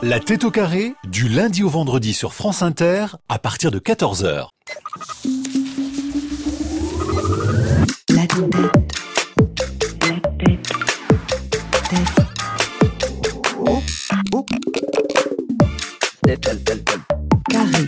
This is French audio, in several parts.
La tête au carré, du lundi au vendredi sur France Inter, à partir de 14h. La tête. Carré.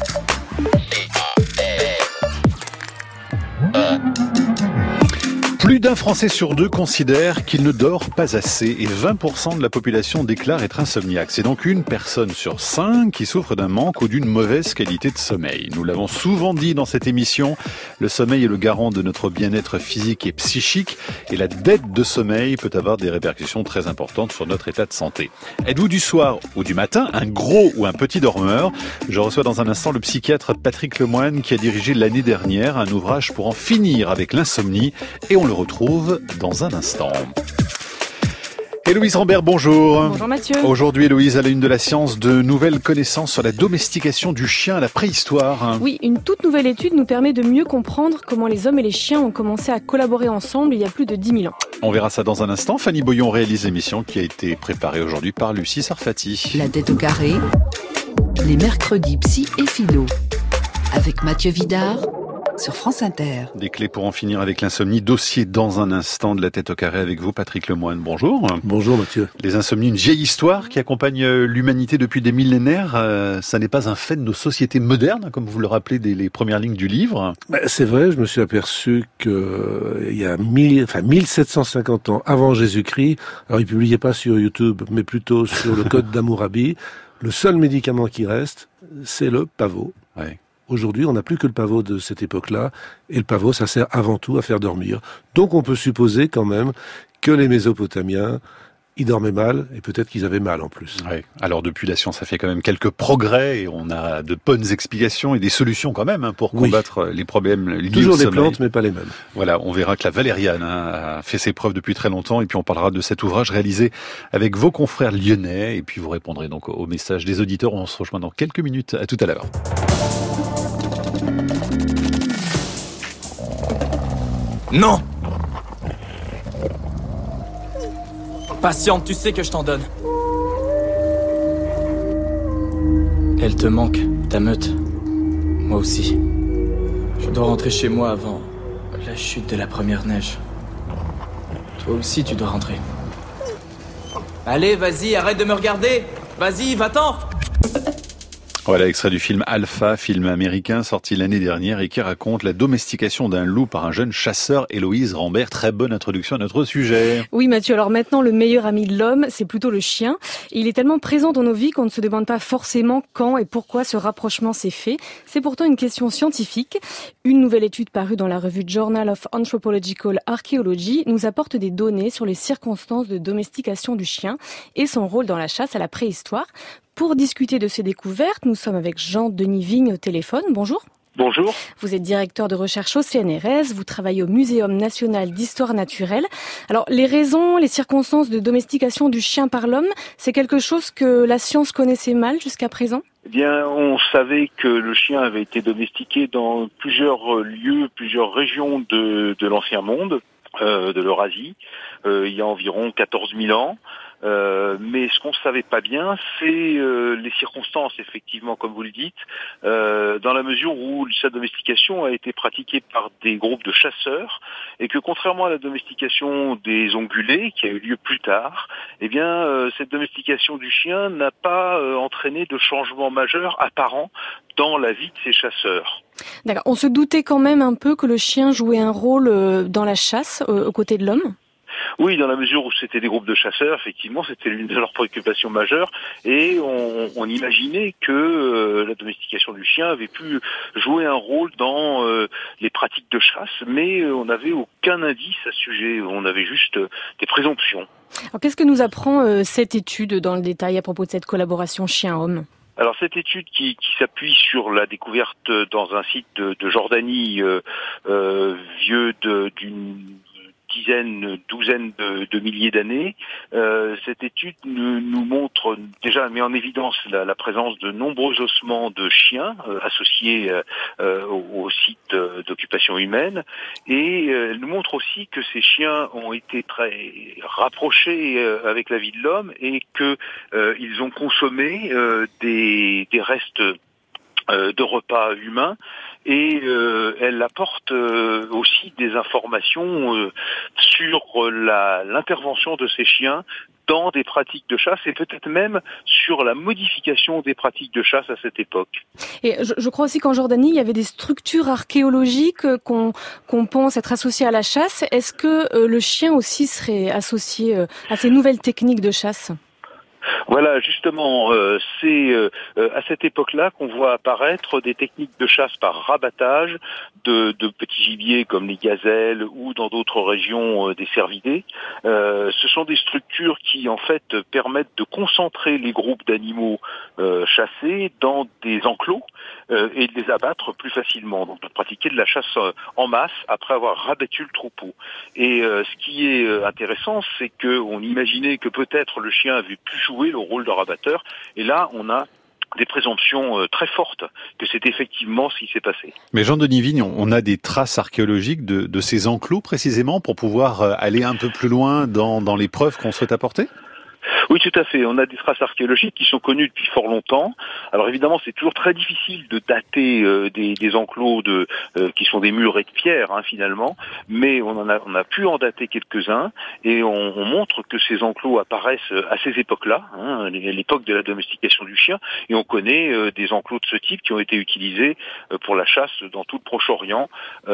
Plus d'un Français sur deux considère qu'il ne dort pas assez et 20% de la population déclare être insomniaque. C'est donc une personne sur 5 qui souffre d'un manque ou d'une mauvaise qualité de sommeil. Nous l'avons souvent dit dans cette émission, le sommeil est le garant de notre bien-être physique et psychique et la dette de sommeil peut avoir des répercussions très importantes sur notre état de santé. Êtes-vous du soir ou du matin un gros ou un petit dormeur? Je reçois dans un instant le psychiatre Patrick Lemoine qui a dirigé l'année dernière un ouvrage pour en finir avec l'insomnie et on le retrouve dans un instant. Héloïse Rambert, bonjour. Bonjour Mathieu. Aujourd'hui, Héloïse, à la une de la science, de nouvelles connaissances sur la domestication du chien à la préhistoire. Oui, une toute nouvelle étude nous permet de mieux comprendre comment les hommes et les chiens ont commencé à collaborer ensemble il y a plus de 10 000 ans. On verra ça dans un instant. Fanny Boyon réalise l'émission qui a été préparée aujourd'hui par Lucie Sarfati. La tête au carré, les mercredis psy et philo, avec Mathieu Vidard sur France Inter. Des clés pour en finir avec l'insomnie. Dossier dans un instant de la tête au carré avec vous, Patrick Lemoine. Bonjour. Bonjour Mathieu. Les insomnies, une vieille histoire qui accompagne l'humanité depuis des millénaires. Ça n'est pas un fait de nos sociétés modernes, comme vous le rappelez dès les premières lignes du livre. C'est vrai, je me suis aperçu que il y a 1750 ans avant Jésus-Christ, alors il publiait pas sur YouTube, mais plutôt sur le Code d'Hammurabi, le seul médicament qui reste, c'est le pavot. Ouais. Aujourd'hui, on n'a plus que le pavot de cette époque-là, et le pavot, ça sert avant tout à faire dormir. Donc on peut supposer quand même que les Mésopotamiens, ils dormaient mal, et peut-être qu'ils avaient mal en plus. Ouais. Alors depuis, la science a fait quand même quelques progrès, et on a de bonnes explications et des solutions quand même pour combattre les problèmes liés Toujours au des sommeil. plantes, mais pas les mêmes. Voilà, on verra que la valériane a fait ses preuves depuis très longtemps, et puis on parlera de cet ouvrage réalisé avec vos confrères lyonnais, et puis vous répondrez donc aux messages des auditeurs. On se rejoint dans quelques minutes. À tout à l'heure. Non! Patiente, tu sais que je t'en donne. Elle te manque, ta meute. Moi aussi. Je dois rentrer chez moi avant la chute de la première neige. Toi aussi, tu dois rentrer. Allez, vas-y, arrête de me regarder! Vas-y, va-t'en! Voilà, extrait du film Alpha, film américain sorti l'année dernière et qui raconte la domestication d'un loup par un jeune chasseur, Héloïse Rambert. Très bonne introduction à notre sujet. Oui Mathieu, alors maintenant le meilleur ami de l'homme, c'est plutôt le chien. Il est tellement présent dans nos vies qu'on ne se demande pas forcément quand et pourquoi ce rapprochement s'est fait. C'est pourtant une question scientifique. Une nouvelle étude parue dans la revue Journal of Anthropological Archaeology nous apporte des données sur les circonstances de domestication du chien et son rôle dans la chasse à la préhistoire. Pour discuter de ces découvertes, nous sommes avec Jean-Denis Vigne au téléphone. Bonjour. Bonjour. Vous êtes directeur de recherche au CNRS, vous travaillez au Muséum national d'histoire naturelle. Alors, les raisons, les circonstances de domestication du chien par l'homme, c'est quelque chose que la science connaissait mal jusqu'à présent ? Eh bien, on savait que le chien avait été domestiqué dans plusieurs lieux, plusieurs régions de l'Ancien Monde, de l'Eurasie, il y a environ 14 000 ans. Mais ce qu'on ne savait pas bien, c'est les circonstances, effectivement, comme vous le dites, dans la mesure où sa domestication a été pratiquée par des groupes de chasseurs, et que contrairement à la domestication des ongulés, qui a eu lieu plus tard, eh bien, cette domestication du chien n'a pas entraîné de changement majeur apparent dans la vie de ces chasseurs. D'accord. On se doutait quand même un peu que le chien jouait un rôle dans la chasse aux côtés de l'homme ? Oui, dans la mesure où c'était des groupes de chasseurs, effectivement, c'était l'une de leurs préoccupations majeures, et on imaginait que la domestication du chien avait pu jouer un rôle dans les pratiques de chasse, mais on n'avait aucun indice à ce sujet, on avait juste des présomptions. Alors, qu'est-ce que nous apprend cette étude dans le détail à propos de cette collaboration chien-homme ? Alors cette étude qui s'appuie sur la découverte dans un site de Jordanie vieux d'une douzaine de milliers d'années. Cette étude nous montre déjà, met en évidence la présence de nombreux ossements de chiens associés au site d'occupation humaine, et elle nous montre aussi que ces chiens ont été très rapprochés avec la vie de l'homme et que ils ont consommé des restes de repas humains, et elle apporte aussi des informations sur l'intervention de ces chiens dans des pratiques de chasse, et peut-être même sur la modification des pratiques de chasse à cette époque. Et je crois aussi qu'en Jordanie, il y avait des structures archéologiques qu'on pense être associées à la chasse. Est-ce que le chien aussi serait associé à ces nouvelles techniques de chasse ? Voilà, justement, c'est à cette époque-là qu'on voit apparaître des techniques de chasse par rabattage de petits gibiers comme les gazelles ou dans d'autres régions des cervidés. Ce sont des structures qui, en fait, permettent de concentrer les groupes d'animaux chassés dans des enclos et de les abattre plus facilement. Donc, de pratiquer de la chasse en masse après avoir rabattu le troupeau. Et ce qui est intéressant, c'est qu'on imaginait que peut-être le chien avait pu jouer le rôle de rabatteur, et là on a des présomptions très fortes que c'est effectivement ce qui s'est passé. Mais Jean-Denis Vigne, on a des traces archéologiques de ces enclos précisément pour pouvoir aller un peu plus loin dans les preuves qu'on souhaite apporter ? Oui, tout à fait. On a des traces archéologiques qui sont connues depuis fort longtemps. Alors évidemment, c'est toujours très difficile de dater des enclos qui sont des murets de pierre finalement, mais on a pu en dater quelques-uns, et on montre que ces enclos apparaissent à ces époques-là, l'époque de la domestication du chien, et on connaît des enclos de ce type qui ont été utilisés pour la chasse dans tout le Proche-Orient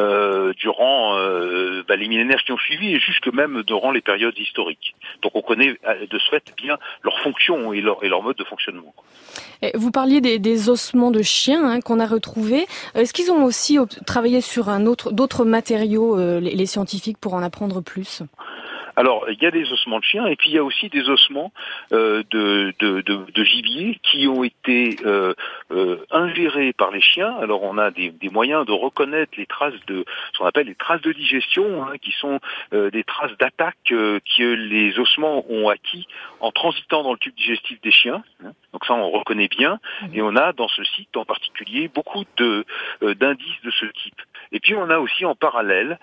durant les millénaires qui ont suivi, et jusque même durant les périodes historiques. Donc on connaît de ce fait bien leur fonction et leur mode de fonctionnement. Vous parliez des ossements de chiens qu'on a retrouvés. Est-ce qu'ils ont aussi travaillé sur d'autres matériaux, les scientifiques, pour en apprendre plus ? Alors, il y a des ossements de chiens, et puis il y a aussi des ossements de gibier qui ont été ingérés par les chiens. Alors, on a des moyens de reconnaître les traces ce qu'on appelle les traces de digestion, qui sont des traces d'attaque que les ossements ont acquis en transitant dans le tube digestif des chiens. Donc ça, on reconnaît bien, et on a dans ce site en particulier beaucoup d'indices de ce type. Et puis on a aussi en parallèle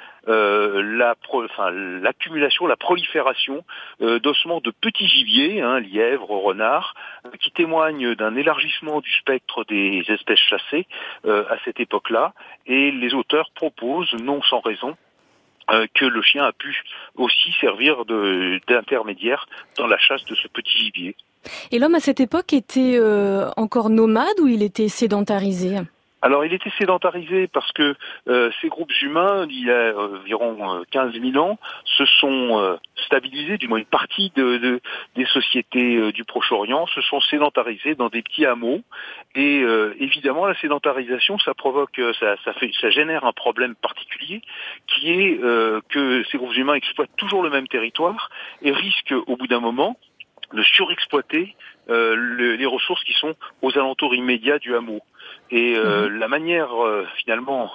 l'accumulation, la prolifération d'ossements de petits gibiers, lièvres, renards, qui témoignent d'un élargissement du spectre des espèces chassées à cette époque-là. Et les auteurs proposent, non sans raison, que le chien a pu aussi servir d'intermédiaire dans la chasse de ce petit gibier. Et l'homme à cette époque était encore nomade ou il était sédentarisé ? Alors, il était sédentarisé parce que ces groupes humains, il y a environ 15 000 ans, se sont stabilisés, du moins une partie des sociétés du Proche-Orient se sont sédentarisés dans des petits hameaux. Et évidemment, la sédentarisation, ça provoque, ça génère un problème particulier, qui est que ces groupes humains exploitent toujours le même territoire et risquent, au bout d'un moment, de surexploiter les ressources qui sont aux alentours immédiats du hameau. Et la manière finalement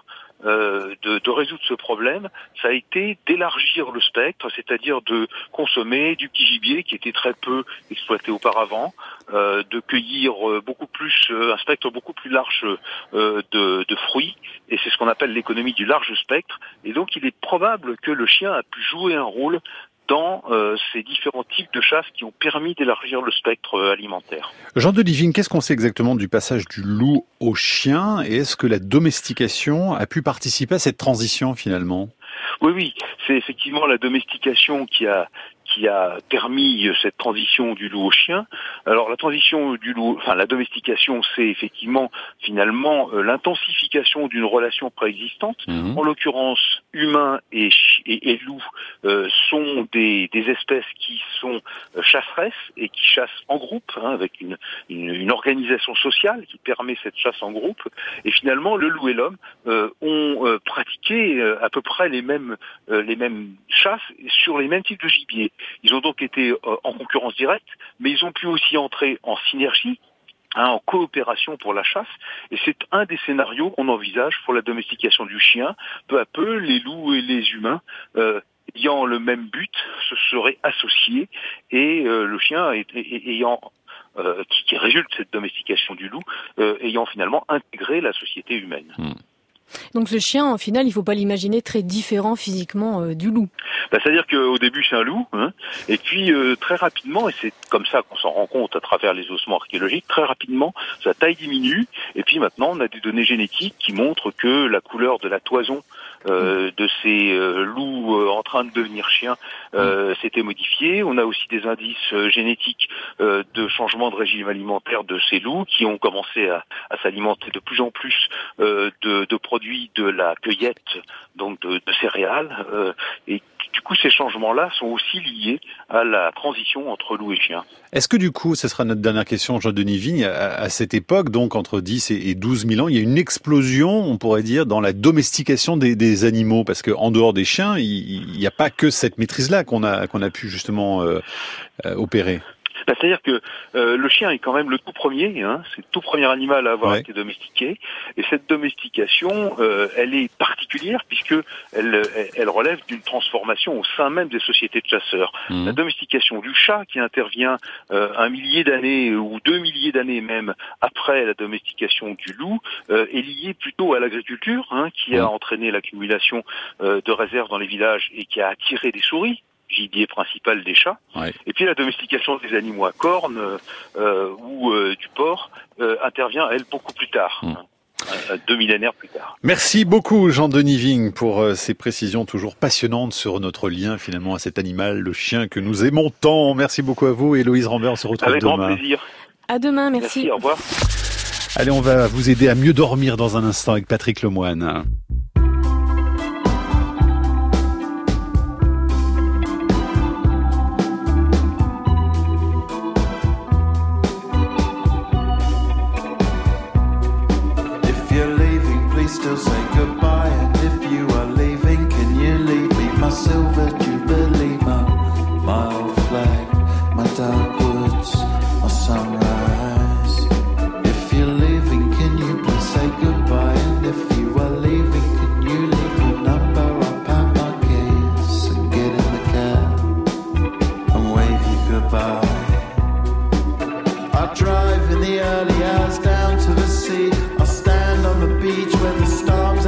de résoudre ce problème, ça a été d'élargir le spectre, c'est-à-dire de consommer du petit gibier qui était très peu exploité auparavant, de cueillir un spectre beaucoup plus large de fruits, et c'est ce qu'on appelle l'économie du large spectre. Et donc il est probable que le chien a pu jouer un rôle dans ces différents types de chasse qui ont permis d'élargir le spectre alimentaire. Jean-Denis Vigne, qu'est-ce qu'on sait exactement du passage du loup au chien, et est-ce que la domestication a pu participer à cette transition finalement ? Oui, c'est effectivement la domestication qui a permis cette transition du loup au chien. Alors la transition du loup, la domestication, c'est effectivement finalement l'intensification d'une relation préexistante. En l'occurrence, humains et loups sont des espèces qui sont chasseresses et qui chassent en groupe, avec une organisation sociale qui permet cette chasse en groupe. Et finalement, le loup et l'homme ont pratiqué à peu près les mêmes chasses sur les mêmes types de gibier. Ils ont donc été en concurrence directe, mais ils ont pu aussi entrer en synergie, en coopération pour la chasse, et c'est un des scénarios qu'on envisage pour la domestication du chien. Peu à peu, les loups et les humains ayant le même but se seraient associés et le chien ayant qui résulte de cette domestication du loup, ayant finalement intégré la société humaine. Donc ce chien, en final, il ne faut pas l'imaginer très différent physiquement du loup. C'est-à-dire qu'au début c'est un loup, et puis très rapidement, et c'est comme ça qu'on s'en rend compte à travers les ossements archéologiques, très rapidement sa taille diminue, et puis maintenant on a des données génétiques qui montrent que la couleur de la toison de ces loups en train de devenir chiens s'était modifiée. On a aussi des indices génétiques de changement de régime alimentaire de ces loups qui ont commencé à s'alimenter de plus en plus de produits de la cueillette, donc de céréales, et du coup ces changements-là sont aussi liés à la transition entre loup et chien. Est-ce que du coup, ce sera notre dernière question, Jean-Denis Vigne, à cette époque, donc entre 10 et 12 000 ans, il y a une explosion, on pourrait dire, dans la domestication des animaux, parce qu'en dehors des chiens, il n'y a pas que cette maîtrise-là qu'on a pu justement opérer. C'est-à-dire que le chien est quand même le tout premier, c'est le tout premier animal à avoir été domestiqué, et cette domestication, elle est particulière puisque elle relève d'une transformation au sein même des sociétés de chasseurs. La domestication du chat, qui intervient 1 millier d'années ou 2 milliers d'années même après la domestication du loup, est liée plutôt à l'agriculture, qui a entraîné l'accumulation de réserves dans les villages et qui a attiré des souris, gibier principal des chats, et puis la domestication des animaux à cornes ou du porc intervient, elle, beaucoup plus tard, 2 millénaires plus tard. Merci beaucoup Jean-Denis Vigne pour ces précisions toujours passionnantes sur notre lien finalement à cet animal, le chien que nous aimons tant. Merci beaucoup à vous, Héloïse Rambert, on se retrouve avec demain. Avec grand plaisir. À demain, merci. Au revoir. Allez, on va vous aider à mieux dormir dans un instant avec Patrick Lemoine. Still say goodbye, and if you are leaving, can you leave me my silver jubilee, my old flag, my dark woods, my sunrise? If you're leaving, can you please say goodbye, and if you are leaving, can you leave your number? I'll pack my keys and get in the cab and wave you goodbye. I drive in the early hours down to the sea. I stand on the beach where the storms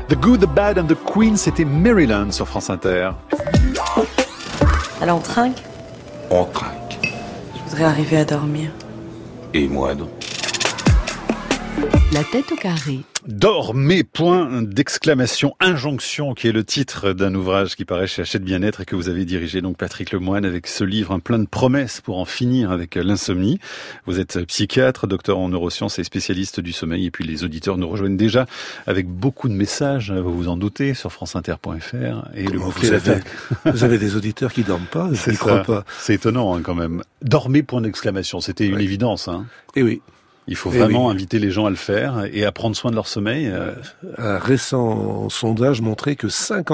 The Good, The Bad and The Queen, c'était Maryland sur France Inter. Alors on trinque ? On trinque. Je voudrais arriver à dormir. Et moi donc. La tête au carré. Dormez, point d'exclamation, injonction, qui est le titre d'un ouvrage qui paraît chez Hachette Bien-être et que vous avez dirigé, donc Patrick Lemoine, avec ce livre plein de promesses pour en finir avec l'insomnie. Vous êtes psychiatre, docteur en neurosciences et spécialiste du sommeil, et puis les auditeurs nous rejoignent déjà avec beaucoup de messages, vous vous en doutez, sur franceinter.fr. Et le vous avez des auditeurs qui dorment pas, je n'y crois pas. C'est étonnant quand même. Dormez, point d'exclamation, c'était une évidence. Et oui. Il faut vraiment inviter les gens à le faire et à prendre soin de leur sommeil. Un récent sondage montrait que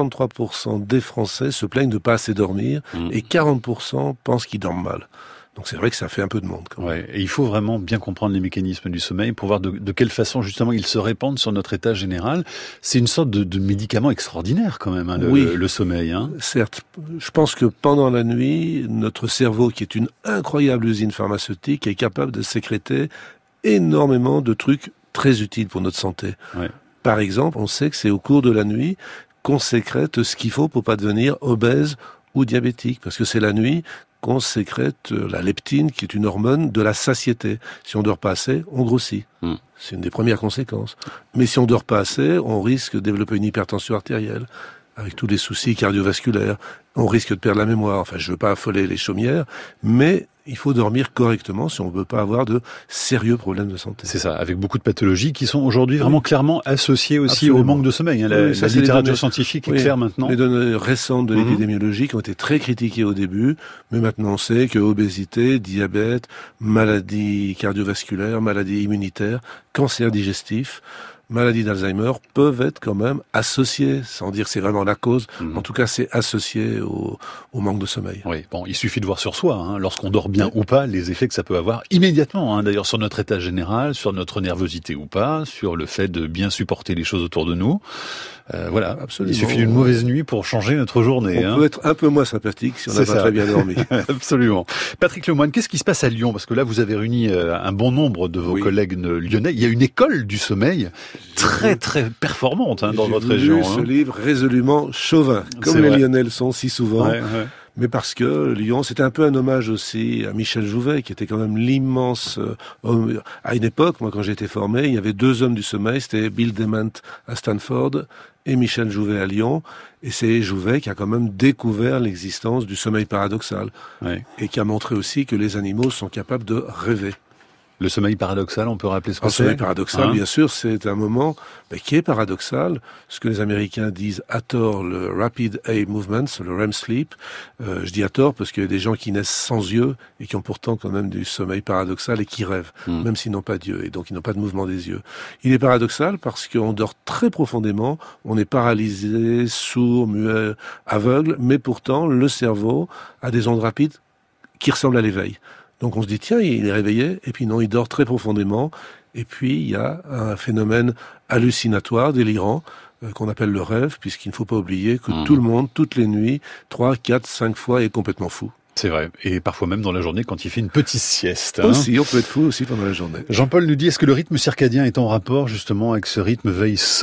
53% des Français se plaignent de pas assez dormir et 40% pensent qu'ils dorment mal. Donc c'est vrai que ça fait un peu de monde. Quand même. Ouais, et il faut vraiment bien comprendre les mécanismes du sommeil pour voir de quelle façon justement ils se répandent sur notre état général. C'est une sorte de médicament extraordinaire quand même, le sommeil. Hein. Certes, je pense que pendant la nuit, notre cerveau, qui est une incroyable usine pharmaceutique, est capable de sécréter énormément de trucs très utiles pour notre santé. Ouais. Par exemple, on sait que c'est au cours de la nuit qu'on sécrète ce qu'il faut pour pas devenir obèse ou diabétique, parce que c'est la nuit qu'on sécrète la leptine, qui est une hormone de la satiété. Si on dort pas assez, on grossit. C'est une des premières conséquences. Mais si on dort pas assez, on risque de développer une hypertension artérielle, avec tous les soucis cardiovasculaires. On risque de perdre la mémoire. Enfin, je veux pas affoler les chaumières, mais il faut dormir correctement si on veut pas avoir de sérieux problèmes de santé. C'est ça, avec beaucoup de pathologies qui sont aujourd'hui vraiment clairement associées aussi au manque de sommeil. La littérature scientifique est claire maintenant. Les données récentes de l'épidémiologie qui ont été très critiquées au début, mais maintenant on sait que obésité, diabète, maladies cardiovasculaires, maladies immunitaires, cancer digestif, maladie d'Alzheimer peuvent être quand même associées, sans dire que c'est vraiment la cause. En tout cas, c'est associé au manque de sommeil. Oui, bon, il suffit de voir sur soi, lorsqu'on dort bien ou pas, les effets que ça peut avoir immédiatement. D'ailleurs, sur notre état général, sur notre nervosité ou pas, sur le fait de bien supporter les choses autour de nous. Voilà, absolument. Il suffit d'une mauvaise nuit pour changer notre journée. On peut être un peu moins sympathique si on n'a pas très bien dormi. Absolument. Patrick Lemoine, qu'est-ce qui se passe à Lyon ? Parce que là, vous avez réuni un bon nombre de vos collègues lyonnais. Il y a une école du sommeil très très performante dans votre région. J'ai lu ce livre résolument chauvin, comme les Lyonnais le sont si souvent. Ouais. Mais parce que Lyon, c'était un peu un hommage aussi à Michel Jouvet, qui était quand même l'immense homme. À une époque, moi, quand j'ai été formé, il y avait 2 hommes du sommeil, c'était Bill Dement à Stanford et Michel Jouvet à Lyon. Et c'est Jouvet qui a quand même découvert l'existence du sommeil paradoxal. Et qui a montré aussi que les animaux sont capables de rêver. Le sommeil paradoxal, on peut rappeler ce que c'est ? Le sommeil paradoxal, bien sûr, c'est un moment qui est paradoxal. Ce que les Américains disent à tort, le Rapid Eye Movement, le REM Sleep. Je dis à tort parce qu'il y a des gens qui naissent sans yeux et qui ont pourtant quand même du sommeil paradoxal et qui rêvent, même s'ils n'ont pas d'yeux et donc ils n'ont pas de mouvement des yeux. Il est paradoxal parce qu'on dort très profondément, on est paralysé, sourd, muet, aveugle, mais pourtant le cerveau a des ondes rapides qui ressemblent à l'éveil. Donc on se dit, tiens, il est réveillé, et puis non, il dort très profondément, et puis il y a un phénomène hallucinatoire, délirant, qu'on appelle le rêve, puisqu'il ne faut pas oublier que tout le monde, toutes les nuits, 3, 4, 5 fois, est complètement fou. C'est vrai, et parfois même dans la journée quand il fait une petite sieste. Aussi, on peut être fou aussi pendant la journée. Jean-Paul nous dit, est-ce que le rythme circadien est en rapport justement avec ce rythme veille-sommeil ?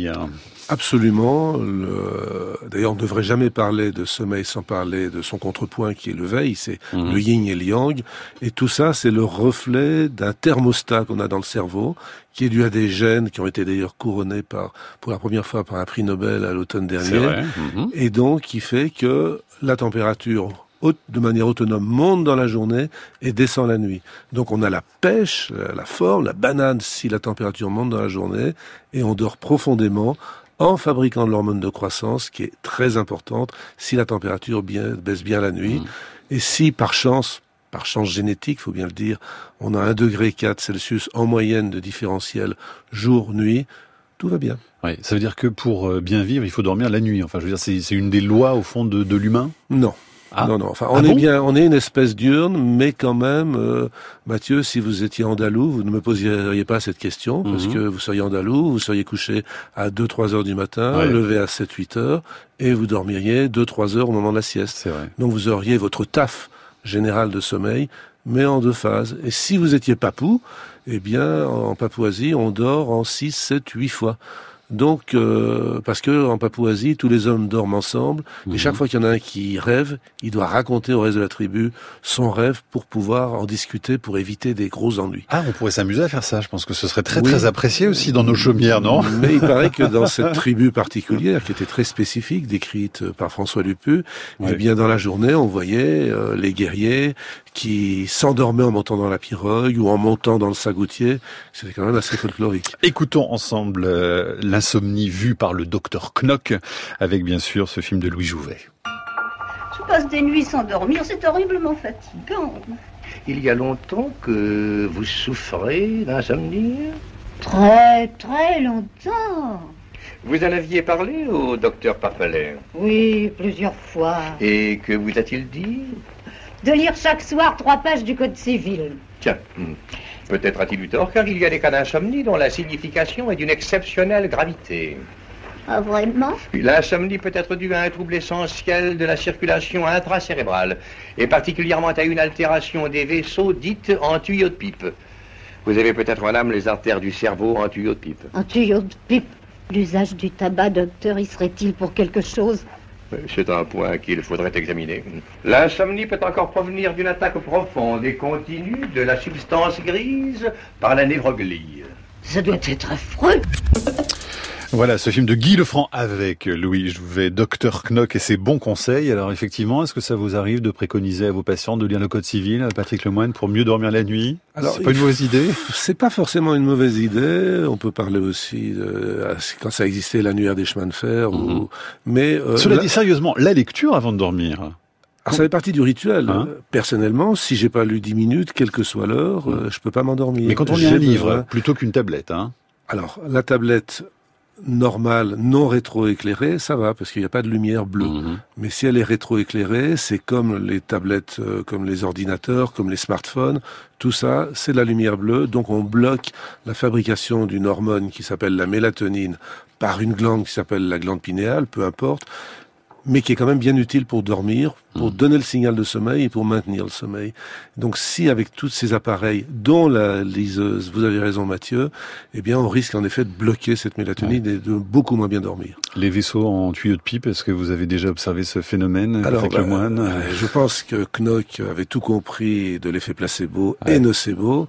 Absolument. D'ailleurs, on ne devrait jamais parler de sommeil sans parler de son contrepoint qui est le veille, c'est le yin et le yang. Et tout ça, c'est le reflet d'un thermostat qu'on a dans le cerveau, qui est dû à des gènes qui ont été d'ailleurs couronnés pour la première fois par un prix Nobel à l'automne dernier. C'est vrai. Et donc, qui fait que la température de manière autonome, monte dans la journée et descend la nuit. Donc on a la pêche, la forme, la banane si la température monte dans la journée, et on dort profondément en fabriquant de l'hormone de croissance qui est très importante si la température baisse bien la nuit. Et si par chance génétique, faut bien le dire, on a 1,4 degré Celsius en moyenne de différentiel jour-nuit, tout va bien. Oui, ça veut dire que pour bien vivre, il faut dormir la nuit. Enfin, je veux dire, c'est une des lois au fond de l'humain ? Non. Non. Enfin, on est une espèce diurne, mais quand même, Mathieu, si vous étiez andalou, vous ne me poseriez pas cette question, parce que vous seriez andalou, vous seriez couché à 2-3 heures du matin, levé à 7-8 heures, et vous dormiriez 2-3 heures au moment de la sieste. C'est vrai. Donc vous auriez votre taf général de sommeil, mais en 2 phases. Et si vous étiez papou, eh bien, en Papouasie, on dort en 6, 7, 8 fois. Donc, parce que en Papouasie, tous les hommes dorment ensemble, et chaque fois qu'il y en a un qui rêve, il doit raconter au reste de la tribu son rêve pour pouvoir en discuter, pour éviter des gros ennuis. Ah, on pourrait s'amuser à faire ça. Je pense que ce serait très apprécié aussi dans nos chaumières, non? Mais il paraît que dans cette tribu particulière, qui était très spécifique, décrite par François Lupu, eh bien, dans la journée, on voyait les guerriers qui s'endormaient en montant dans la pirogue ou en montant dans le sagoutier. C'était quand même assez folklorique. Écoutons ensemble l'insomnie vue par le docteur Knock, avec bien sûr ce film de Louis Jouvet. Je passe des nuits sans dormir, c'est horriblement fatigant. Il y a longtemps que vous souffrez d'insomnie? Très, très longtemps. Vous en aviez parlé au docteur Parpalet? Oui, plusieurs fois. Et que vous a-t-il dit? De lire chaque soir 3 pages du Code civil. Tiens, peut-être a-t-il eu tort, car il y a des cas d'insomnie dont la signification est d'une exceptionnelle gravité. Ah, vraiment? L'insomnie peut être due à un trouble essentiel de la circulation intracérébrale, et particulièrement à une altération des vaisseaux dites en tuyaux de pipe. Vous avez peut-être, madame, les artères du cerveau en tuyaux de pipe. En tuyaux de pipe? L'usage du tabac, docteur, y serait-il pour quelque chose? C'est un point qu'il faudrait examiner. L'insomnie peut encore provenir d'une attaque profonde et continue de la substance grise par la névroglie. Ça doit être affreux. Voilà, ce film de Guy Lefranc avec Louis Jouvet, Dr Knock et ses bons conseils. Alors effectivement, est-ce que ça vous arrive de préconiser à vos patients de lire le Code civil, Patrick Lemoine, pour mieux dormir la nuit? Alors, c'est pas une mauvaise idée? C'est pas forcément une mauvaise idée. On peut parler aussi quand ça existait l'annuaire des chemins de fer. Mais cela dit, sérieusement, la lecture avant de dormir. Alors, ça fait partie du rituel. Personnellement, si j'ai pas lu 10 minutes, quelle que soit l'heure, je peux pas m'endormir. Mais quand on lit un livre, plutôt qu'une tablette, Alors, la tablette normale, non rétroéclairée, ça va, parce qu'il n'y a pas de lumière bleue. Mais si elle est rétroéclairée, c'est comme les tablettes, comme les ordinateurs, comme les smartphones, tout ça, c'est de la lumière bleue, donc on bloque la fabrication d'une hormone qui s'appelle la mélatonine par une glande qui s'appelle la glande pinéale, peu importe, mais qui est quand même bien utile pour dormir, pour donner le signal de sommeil et pour maintenir le sommeil. Donc si avec tous ces appareils, dont la liseuse, vous avez raison Mathieu, eh bien on risque en effet de bloquer cette mélatonine et de beaucoup moins bien dormir. Les vaisseaux en tuyaux de pipe, est-ce que vous avez déjà observé ce phénomène? Alors, je pense que Knock avait tout compris de l'effet placebo et nocebo.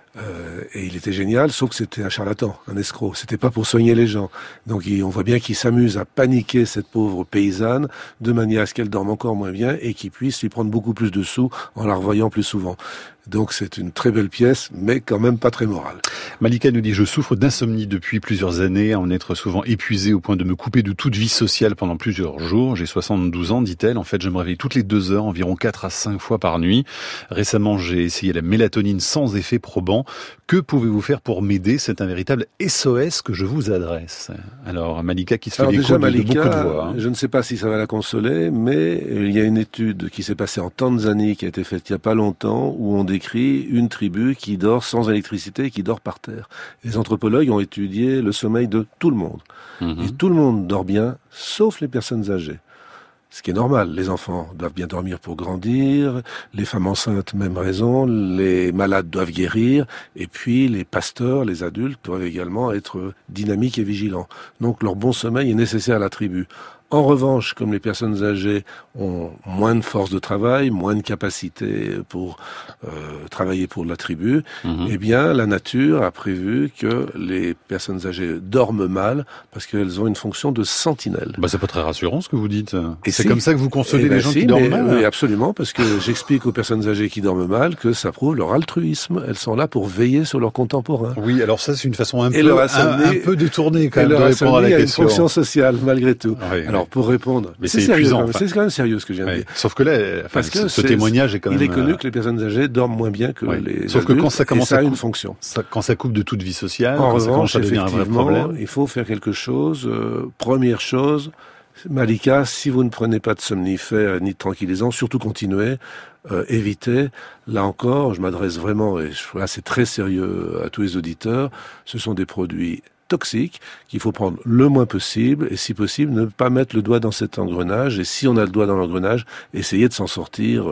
Et il était génial, sauf que c'était un charlatan, un escroc. C'était pas pour soigner les gens. Donc on voit bien qu'il s'amuse à paniquer cette pauvre paysanne de manière à ce qu'elle dorme encore moins bien et qu'il puisse lui prendre beaucoup plus de sous en la revoyant plus souvent. Donc c'est une très belle pièce, mais quand même pas très morale. Malika nous dit « Je souffre d'insomnie depuis plusieurs années, à en être souvent épuisée au point de me couper de toute vie sociale pendant plusieurs jours. J'ai 72 ans, dit-elle. En fait, je me réveille toutes les 2 heures, environ 4 à 5 fois par nuit. Récemment, j'ai essayé la mélatonine sans effet probant. Que pouvez-vous faire pour m'aider? C'est un véritable SOS que je vous adresse. » Alors, Malika qui se fait l'écho de beaucoup de voix. Je ne sais pas si ça va la consoler, mais il y a une étude qui s'est passée en Tanzanie, qui a été faite il n'y a pas longtemps, où on décrit une tribu qui dort sans électricité et qui dort par terre. Les anthropologues ont étudié le sommeil de tout le monde. Et tout le monde dort bien, sauf les personnes âgées. Ce qui est normal. Les enfants doivent bien dormir pour grandir, les femmes enceintes, même raison, les malades doivent guérir, et puis les pasteurs, les adultes, doivent également être dynamiques et vigilants. Donc leur bon sommeil est nécessaire à la tribu. En revanche, comme les personnes âgées ont moins de force de travail, moins de capacité pour travailler pour la tribu, eh bien, la nature a prévu que les personnes âgées dorment mal parce qu'elles ont une fonction de sentinelle. C'est pas très rassurant ce que vous dites. Et c'est comme ça que vous consolez les gens qui dorment mal? Oui, absolument, parce que j'explique aux personnes âgées qui dorment mal que ça prouve leur altruisme. Elles sont là pour veiller sur leurs contemporains. Oui, alors ça, c'est une façon un peu détournée quand même de répondre à la question. Il y a une fonction sociale, malgré tout. Alors, pour répondre, mais c'est épuisant. C'est quand même sérieux ce que je viens de dire. Sauf que là, parce que ce témoignage est quand même. Il est connu que les personnes âgées dorment moins bien que les Sauf adultes, que quand ça commence à une fonction. Quand ça coupe de toute vie sociale, en quand revanche, ça commence à devenir un vrai problème, il faut faire quelque chose. Première chose, Malika, si vous ne prenez pas de somnifères ni de tranquillisants, surtout continuez. Évitez. Là encore, je m'adresse vraiment, et là c'est très sérieux à tous les auditeurs. Ce sont des produits toxiques qu'il faut prendre le moins possible et si possible ne pas mettre le doigt dans cet engrenage et si on a le doigt dans l'engrenage, essayer de s'en sortir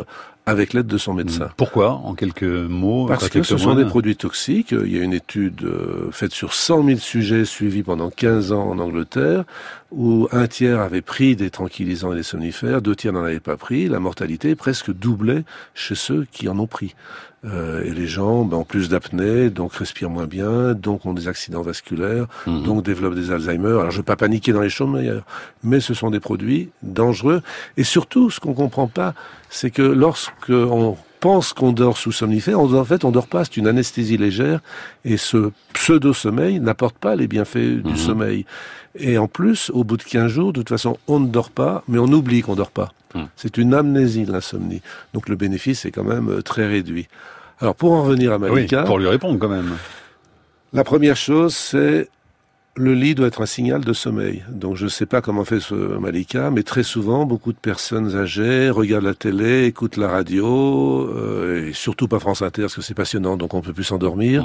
avec l'aide de son médecin. Pourquoi, en quelques mots? Parce que ce sont des produits toxiques. Il y a une étude faite sur 100 000 sujets suivis pendant 15 ans en Angleterre, où un tiers avait pris des tranquillisants et des somnifères, 2 tiers n'en avaient pas pris. La mortalité presque doublait chez ceux qui en ont pris. Et les gens ont plus d'apnée, donc respirent moins bien, donc ont des accidents vasculaires, donc développent des Alzheimer. Alors je ne veux pas paniquer dans les chaumières, mais ce sont des produits dangereux. Et surtout, ce qu'on comprend pas, c'est que lorsqu'on pense qu'on dort sous somnifère, en fait on dort pas, c'est une anesthésie légère, et ce pseudo-sommeil n'apporte pas les bienfaits du sommeil. Et en plus, au bout de 15 jours, de toute façon, on ne dort pas, mais on oublie qu'on dort pas. C'est une amnésie de l'insomnie. Donc le bénéfice est quand même très réduit. Alors pour en revenir à Malika... Oui, pour lui répondre quand même. La première chose, c'est le lit doit être un signal de sommeil. Donc je ne sais pas comment fait ce Malika, mais très souvent, beaucoup de personnes âgées regardent la télé, écoutent la radio, et surtout pas France Inter, parce que c'est passionnant, donc on peut plus s'endormir,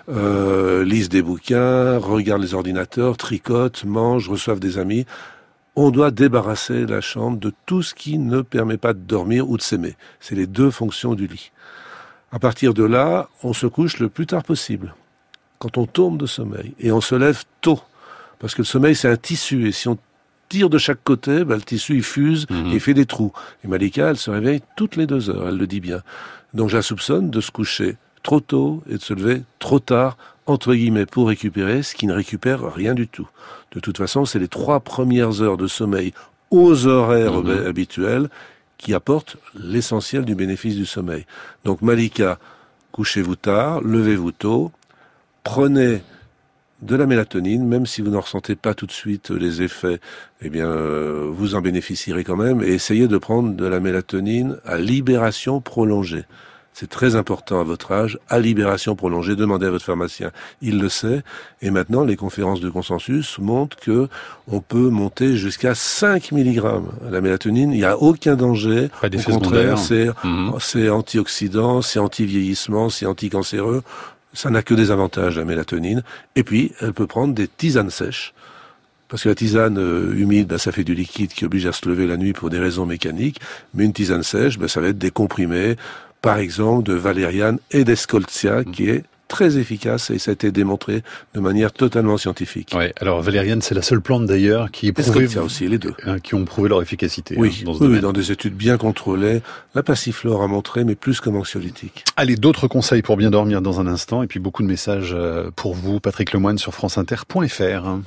lisent des bouquins, regardent les ordinateurs, tricotent, mangent, reçoivent des amis. On doit débarrasser la chambre de tout ce qui ne permet pas de dormir ou de s'aimer. C'est les 2 fonctions du lit. À partir de là, on se couche le plus tard possible, quand on tombe de sommeil. Et on se lève tôt, parce que le sommeil, c'est un tissu. Et si on tire de chaque côté, le tissu, il fuse et il fait des trous. Et Malika, elle se réveille toutes les 2 heures, elle le dit bien. Donc je la soupçonne de se coucher trop tôt et de se lever trop tard, entre guillemets, pour récupérer, ce qui ne récupère rien du tout. De toute façon, c'est les 3 premières heures de sommeil aux horaires habituels qui apportent l'essentiel du bénéfice du sommeil. Donc Malika, couchez-vous tard, levez-vous tôt, prenez de la mélatonine, même si vous n'en ressentez pas tout de suite les effets, vous en bénéficierez quand même, et essayez de prendre de la mélatonine à libération prolongée. C'est très important à votre âge, à libération prolongée. Demandez à votre pharmacien, il le sait. Et maintenant, les conférences de consensus montrent que on peut monter jusqu'à 5 mg. La mélatonine, il n'y a aucun danger. Pas d'effet Au contraire, secondaire. c'est antioxydant, c'est anti-vieillissement, c'est anticancéreux. Ça n'a que des avantages, la mélatonine. Et puis, elle peut prendre des tisanes sèches. Parce que la tisane humide, ça fait du liquide qui oblige à se lever la nuit pour des raisons mécaniques. Mais une tisane sèche, ça va être des comprimés, par exemple, de valériane et d'escoltia, qui est très efficace et ça a été démontré de manière totalement scientifique. Ouais, alors valériane, c'est la seule plante d'ailleurs qui est prouvée, escoltia aussi, les 2. Qui ont prouvé leur efficacité. Oui, dans ce domaine. Dans des études bien contrôlées. La passiflore a montré, mais plus comme anxiolytique. Allez, d'autres conseils pour bien dormir dans un instant, et puis beaucoup de messages pour vous, Patrick Lemoine sur franceinter.fr.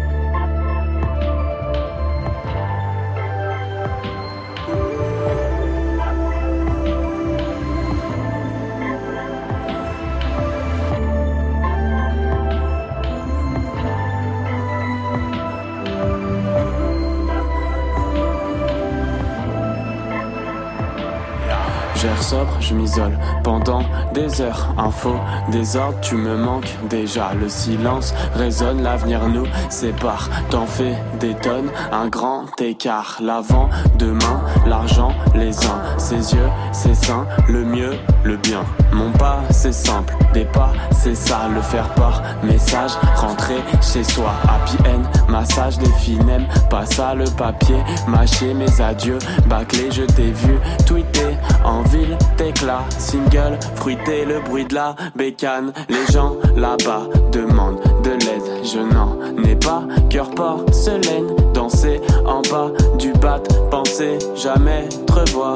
J'erre sobre, je m'isole pendant des heures. Info, désordre, tu me manques déjà. Le silence résonne, l'avenir nous sépare. T'en fais des tonnes, un grand écart. L'avant, demain, l'argent, les uns. Ses yeux, ses seins, le mieux, le bien. Mon pas, c'est simple, des pas, c'est ça. Le faire part, message, rentrer chez soi. Happy end, massage, des filles pas ça le papier. Mâcher mes adieux, bâclé, je t'ai vu tweeter en ville, t'éclat, single, fruité, le bruit de la bécane. Les gens là-bas demandent de l'aide, je n'en ai pas, cœur porcelaine. Danser en bas du bat, penser jamais te revoir.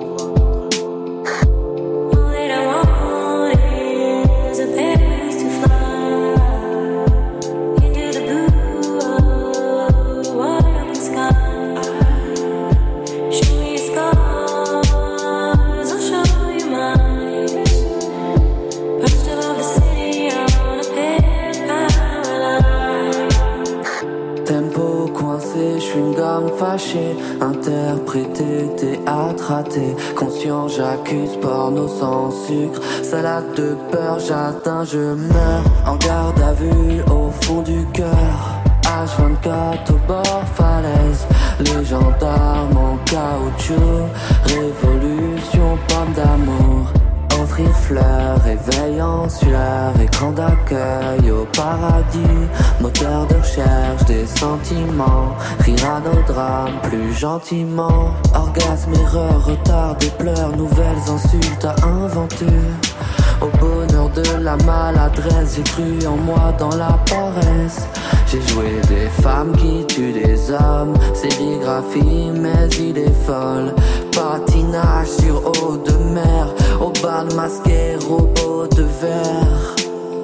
Fâché, interprété, théâtre raté. Conscient, j'accuse porno sans sucre. Salade de beurre, jardin, je meurs. En garde à vue, au fond du cœur. H24 au bord falaise. Les gendarmes en caoutchouc. Révolution, pomme d'amour. offrir fleurs, réveil en sueur, écran d'accueil au paradis, moteur de recherche des sentiments, rire à nos drames plus gentiment, orgasme, erreur, retard, des pleurs, nouvelles insultes à inventer. Au bonheur de la maladresse, j'ai cru en moi dans la paresse. J'ai joué des femmes qui tuent des hommes, sérigraphie, mes idées folles, patinage sur eau de mer, au bal masqué, robot de verre.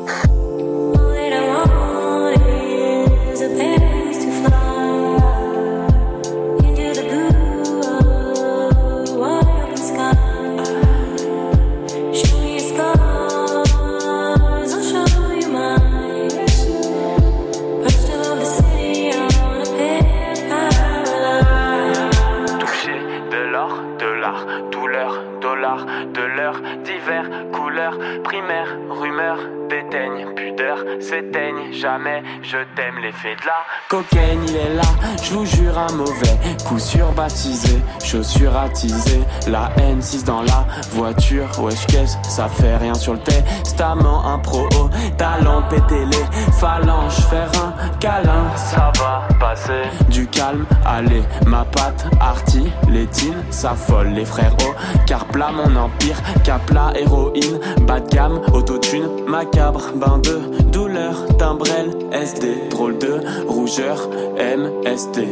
Primaire, rumeur, déteigne, pudeur, s'éteigne, jamais je t'aime, l'effet de la cocaïne, il est là, je vous jure un mauvais coup sûr baptisé, chaussures attisées, la N6 dans la voiture, wesh qu'est-ce, ça fait rien sur le testament, un pro haut, talent, péter les phalanges, faire un câlin, ça va passer, du calme, allez, ma patte, arty, létine, ça folle, les frères O, car plat mon empire, capla, héroïne, bas de gamme, autotune, macabre, bain de douleur, timbrel, SD, drôle de rougeur, MST.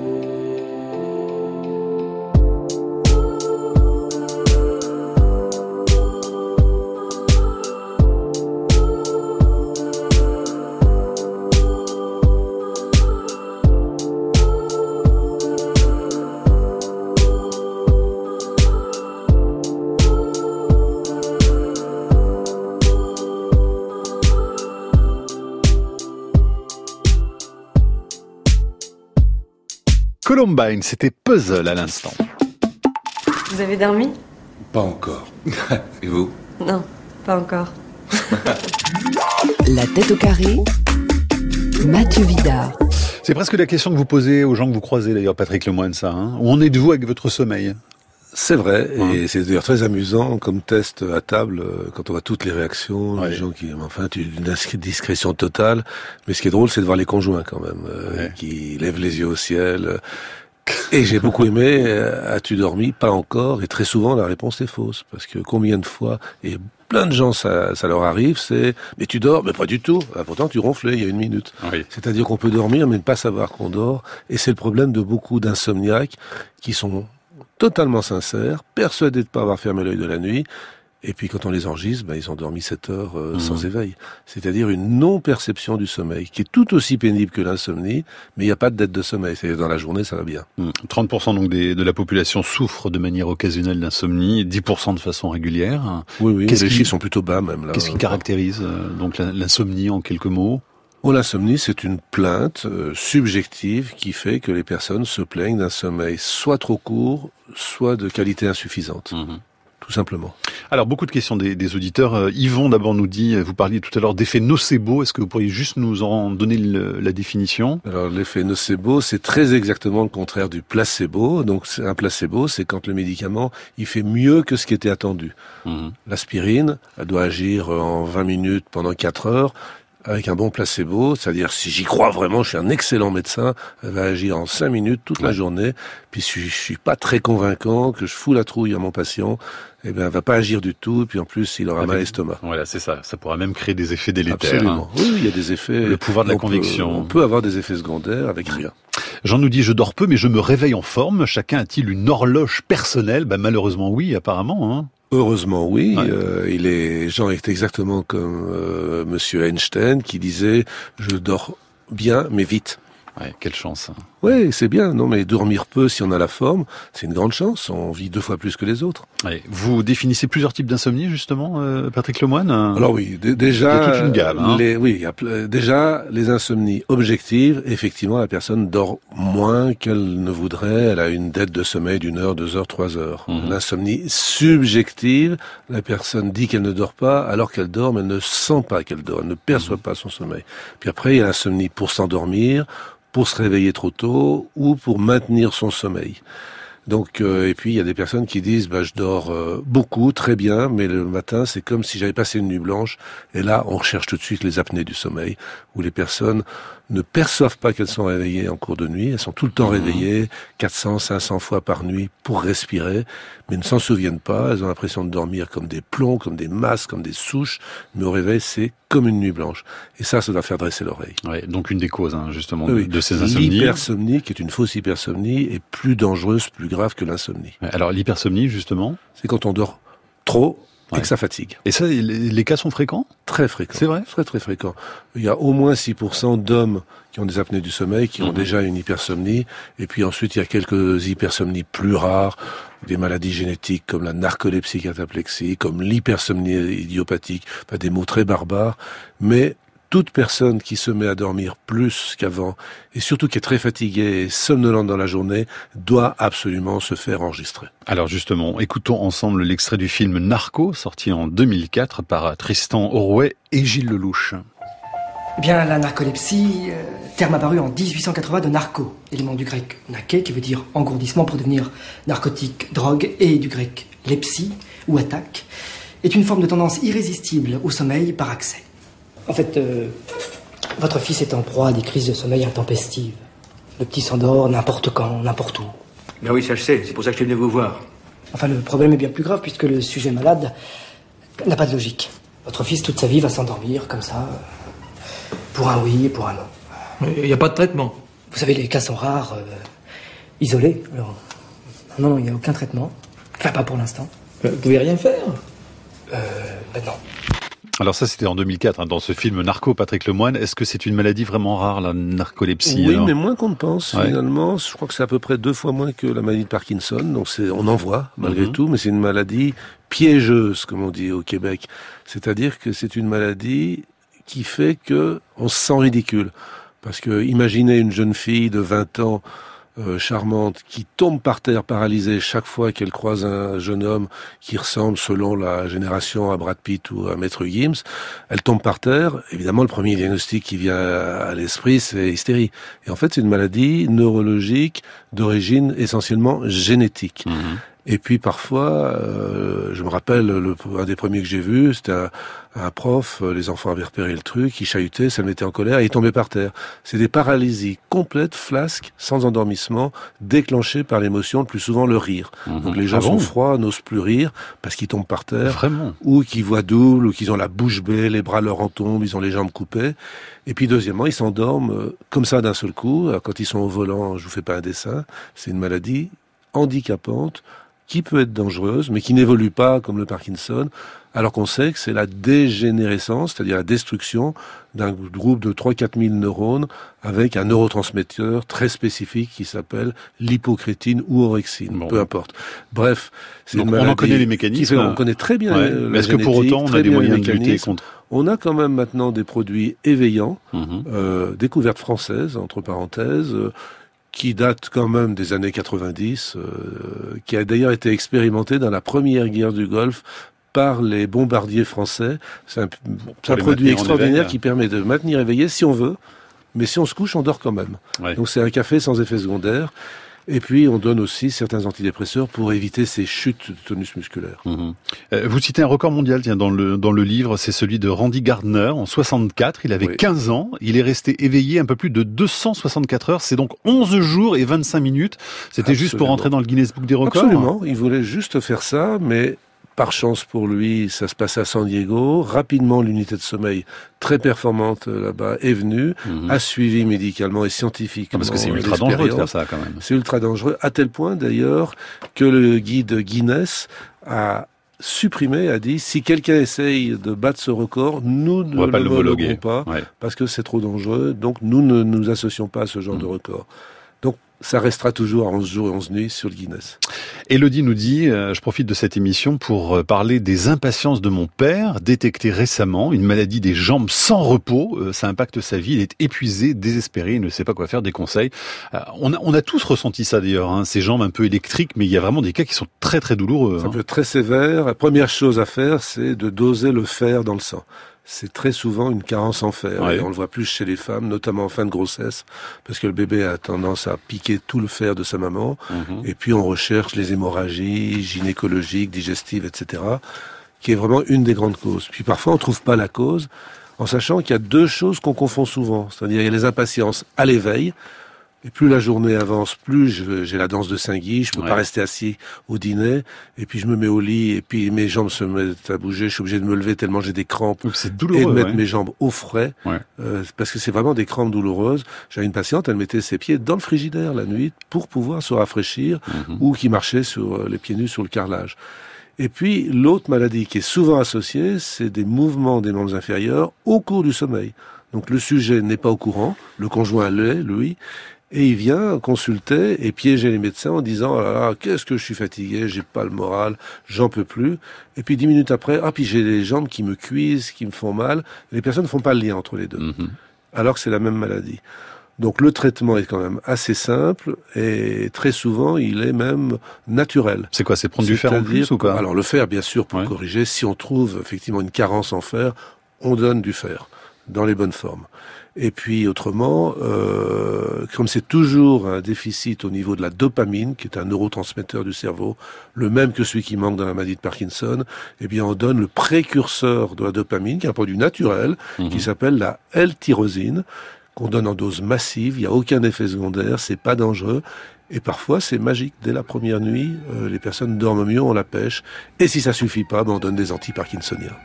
Columbine, c'était Puzzle à l'instant. Vous avez dormi ? Pas encore. Et vous ? Non, pas encore. La tête au carré, Mathieu Vidard. C'est presque la question que vous posez aux gens que vous croisez d'ailleurs, Patrick Lemoine, ça. Où en êtes-vous avec votre sommeil ? C'est vrai, et c'est d'ailleurs très amusant comme test à table, quand on voit toutes les réactions, les gens qui, enfin, une discrétion totale, mais ce qui est drôle, c'est de voir les conjoints quand même, qui lèvent les yeux au ciel. Et j'ai beaucoup aimé, as-tu dormi ? Pas encore, et très souvent la réponse est fausse, parce que combien de fois, et plein de gens ça leur arrive, c'est « mais tu dors ?» Mais pas du tout, pourtant tu ronflais il y a 1 minute. Oui. C'est-à-dire qu'on peut dormir mais ne pas savoir qu'on dort, et c'est le problème de beaucoup d'insomniaques qui sont totalement sincères, persuadés de ne pas avoir fermé l'œil de la nuit, et puis quand on les enregistre, ils ont dormi 7 heures sans éveil. C'est-à-dire une non-perception du sommeil, qui est tout aussi pénible que l'insomnie, mais il n'y a pas de dette de sommeil. C'est-à-dire dans la journée, ça va bien. 30% donc de la population souffre de manière occasionnelle d'insomnie, 10% de façon régulière. Oui, les chiffres sont plutôt bas même. Qu'est-ce qui caractérise donc l'insomnie en quelques mots ? L'insomnie, c'est une plainte subjective qui fait que les personnes se plaignent d'un sommeil soit trop court, soit de qualité insuffisante. Tout simplement. Alors, beaucoup de questions des auditeurs. Yvon, d'abord, nous dit, vous parliez tout à l'heure d'effet nocebo. Est-ce que vous pourriez juste nous en donner la définition ? Alors, l'effet nocebo, c'est très exactement le contraire du placebo. Donc, un placebo, c'est quand le médicament, il fait mieux que ce qui était attendu. L'aspirine, elle doit agir en 20 minutes pendant 4 heures. Avec un bon placebo, c'est-à-dire si j'y crois vraiment, je suis un excellent médecin, elle va agir en 5 minutes toute la journée, puis si je suis pas très convaincant, que je fous la trouille à mon patient, elle va pas agir du tout, et puis en plus, il aura mal à l'estomac. Voilà, c'est ça. Ça pourra même créer des effets délétères. Absolument. Oui, il y a des effets. Le pouvoir de la conviction. On peut avoir des effets secondaires avec rien. Jean nous dit, je dors peu, mais je me réveille en forme. Chacun a-t-il une horloge personnelle ? Malheureusement, oui, apparemment, Heureusement, oui. Jean est exactement comme Monsieur Einstein qui disait « Je dors bien, mais vite ». Ouais, quelle chance. Oui, c'est bien. Non, mais dormir peu si on a la forme, c'est une grande chance. On vit 2 fois plus que les autres. Ouais. Vous définissez plusieurs types d'insomnie, justement, Patrick Lemoine ? Alors oui, déjà... Il y a toute une gamme. Il y a déjà les insomnies objectives. Effectivement, la personne dort moins qu'elle ne voudrait. Elle a une dette de sommeil d'1 heure, 2 heures, 3 heures. L'insomnie subjective, la personne dit qu'elle ne dort pas alors qu'elle dort, mais elle ne sent pas qu'elle dort. Elle ne perçoit pas son sommeil. Puis après, il y a l'insomnie pour s'endormir, pour se réveiller trop tôt ou pour maintenir son sommeil. Donc, et puis il y a des personnes qui disent, je dors beaucoup, très bien, mais le matin c'est comme si j'avais passé une nuit blanche. Et là, on recherche tout de suite les apnées du sommeil, où les personnes ne perçoivent pas qu'elles sont réveillées en cours de nuit. Elles sont tout le temps réveillées, 400, 500 fois par nuit pour respirer, mais ne s'en souviennent pas. Elles ont l'impression de dormir comme des plombs, comme des masses, comme des souches, mais au réveil, c'est comme une nuit blanche. Et ça doit faire dresser l'oreille. Ouais, donc une des causes, justement, oui, de ces insomnies. L'hypersomnie, qui est une fausse hypersomnie, est plus dangereuse, plus grave que l'insomnie. Ouais, alors l'hypersomnie, justement, c'est quand on dort trop et que ça fatigue. Et ça, les cas sont fréquents ? Très fréquents. C'est vrai ? Très très fréquents. Il y a au moins 6% d'hommes qui ont des apnées du sommeil, qui ont déjà une hypersomnie. Et puis ensuite, il y a quelques hypersomnies plus rares, des maladies génétiques comme la narcolepsie cataplexie, comme l'hypersomnie idiopathique, des mots très barbares. Mais toute personne qui se met à dormir plus qu'avant, et surtout qui est très fatiguée et somnolente dans la journée, doit absolument se faire enregistrer. Alors justement, écoutons ensemble l'extrait du film Narco, sorti en 2004 par Tristan Orouet et Gilles Lelouch. Eh bien, la narcolepsie, terme apparu en 1880 de narco, élément du grec naké, qui veut dire engourdissement pour devenir narcotique, drogue, et du grec lepsie, ou attaque, est une forme de tendance irrésistible au sommeil par accès. En fait, votre fils est en proie à des crises de sommeil intempestives. Le petit s'endort n'importe quand, n'importe où. Ben oui, ça je sais, c'est pour ça que je suis venu vous voir. Enfin, le problème est bien plus grave puisque le sujet malade n'a pas de logique. Votre fils, toute sa vie, va s'endormir comme ça, pour un oui et pour un non. Il n'y a pas de traitement. Vous savez, les cas sont rares, isolés. Alors, non, il n'y a aucun traitement. Enfin, pas pour l'instant. Vous pouvez rien faire ? Non. Alors ça, c'était en 2004, dans ce film Narco, Patrick Lemoine. Est-ce que c'est une maladie vraiment rare, la narcolepsie ? Oui, mais moins qu'on ne pense, finalement. Je crois que c'est à peu près 2 fois moins que la maladie de Parkinson. Donc on en voit, malgré tout, mais c'est une maladie piégeuse, comme on dit au Québec. C'est-à-dire que c'est une maladie qui fait que on se sent ridicule. Parce que imaginez une jeune fille de 20 ans, charmante, qui tombe par terre paralysée chaque fois qu'elle croise un jeune homme qui ressemble, selon la génération, à Brad Pitt ou à Maître Gims. Elle tombe par terre. Évidemment, le premier diagnostic qui vient à l'esprit, c'est hystérie. Et en fait, c'est une maladie neurologique d'origine essentiellement génétique. Et puis parfois, je me rappelle, un des premiers que j'ai vu, c'était un prof, les enfants avaient repéré le truc, il chahutait, ça le mettait en colère et il tombait par terre. C'est des paralysies complètes, flasques, sans endormissement, déclenchées par l'émotion, le plus souvent le rire. Donc les gens sont froids, n'osent plus rire, parce qu'ils tombent par terre, ou qu'ils voient double, ou qu'ils ont la bouche bée, les bras leur en tombent, ils ont les jambes coupées. Et puis deuxièmement, ils s'endorment comme ça d'un seul coup. Alors, quand ils sont au volant, je vous fais pas un dessin, c'est une maladie handicapante, qui peut être dangereuse, mais qui n'évolue pas comme le Parkinson, alors qu'on sait que c'est la dégénérescence, c'est-à-dire la destruction d'un groupe de 3-4 000 neurones avec un neurotransmetteur très spécifique qui s'appelle l'hypocrétine ou orexine, peu importe. Bref, c'est une maladie. On en connaît les mécanismes. On connaît très bien la génétique. Mais est-ce que pour autant on a des moyens de lutter contre ? On a quand même maintenant des produits éveillants, découvertes françaises, entre parenthèses, qui date quand même des années 90, qui a d'ailleurs été expérimenté dans la première guerre du Golfe par les bombardiers français. C'est un produit extraordinaire qui permet de maintenir éveillé si on veut, mais si on se couche, on dort quand même. Donc c'est un café sans effet secondaire. Et puis, on donne aussi certains antidépresseurs pour éviter ces chutes de tonus musculaire. Vous citez un record mondial dans le livre, c'est celui de Randy Gardner en 64. Il avait 15 ans. Il est resté éveillé un peu plus de 264 heures. C'est donc 11 jours et 25 minutes. C'était juste pour entrer dans le Guinness Book des records. Absolument. Il voulait juste faire ça, mais par chance pour lui, ça se passe à San Diego. Rapidement, l'unité de sommeil très performante là-bas est venue, a suivi médicalement et scientifiquement. Parce que c'est ultra dangereux de faire ça quand même. C'est ultra dangereux, à tel point d'ailleurs que le guide Guinness a supprimé, a dit, si quelqu'un essaye de battre ce record, nous ne l'homologuons pas, parce que c'est trop dangereux, donc nous ne nous associons pas à ce genre de record. Donc, ça restera toujours à 11 jours et 11 nuits sur le Guinness. Élodie nous dit, je profite de cette émission pour parler des impatiences de mon père, détectées récemment, une maladie des jambes sans repos, ça impacte sa vie, il est épuisé, désespéré, il ne sait pas quoi faire, des conseils. On a tous ressenti ça d'ailleurs, ces jambes un peu électriques, mais il y a vraiment des cas qui sont très très douloureux. Ça peut être très sévère. La première chose à faire, c'est de doser le fer dans le sang. c'est très souvent une carence en fer. Ouais. Et on le voit plus chez les femmes, notamment en fin de grossesse, parce que le bébé a tendance à piquer tout le fer de sa maman. Et puis on recherche les hémorragies gynécologiques, digestives, etc., qui est vraiment une des grandes causes. Puis parfois on trouve pas la cause, en sachant qu'il y a deux choses qu'on confond souvent. C'est-à-dire il y a les impatiences à l'éveil, et plus la journée avance, plus j'ai la danse de Saint-Guy, je peux pas rester assis au dîner, et puis je me mets au lit, et puis mes jambes se mettent à bouger, je suis obligé de me lever tellement j'ai des crampes, c'est douloureux, et de mettre mes jambes au frais, Ouais. parce que c'est vraiment des crampes douloureuses. J'avais une patiente, elle mettait ses pieds dans le frigidaire la nuit pour pouvoir se rafraîchir, ou qui marchait sur les pieds nus sur le carrelage. Et puis, l'autre maladie qui est souvent associée, c'est des mouvements des membres inférieurs au cours du sommeil. Donc le sujet n'est pas au courant, le conjoint l'est, lui, et il vient consulter et piéger les médecins en disant « Ah là là, qu'est-ce que je suis fatigué, j'ai pas le moral, j'en peux plus ». Et puis 10 minutes après, ah puis j'ai les jambes qui me cuisent, qui me font mal. Les personnes ne font pas le lien entre les deux, alors que c'est la même maladie. Donc le traitement est quand même assez simple et très souvent il est même naturel. C'est quoi, c'est prendre du fer en plus ou quoi? Alors le fer bien sûr pour corriger, si on trouve effectivement une carence en fer, on donne du fer dans les bonnes formes. Et puis autrement, comme c'est toujours un déficit au niveau de la dopamine, qui est un neurotransmetteur du cerveau, le même que celui qui manque dans la maladie de Parkinson, eh bien on donne le précurseur de la dopamine, qui est un produit naturel, qui s'appelle la L-tyrosine, qu'on donne en dose massive, il n'y a aucun effet secondaire, c'est pas dangereux, et parfois c'est magique. Dès la première nuit, les personnes dorment mieux, on la pêche, et si ça suffit pas, on donne des anti-parkinsoniens.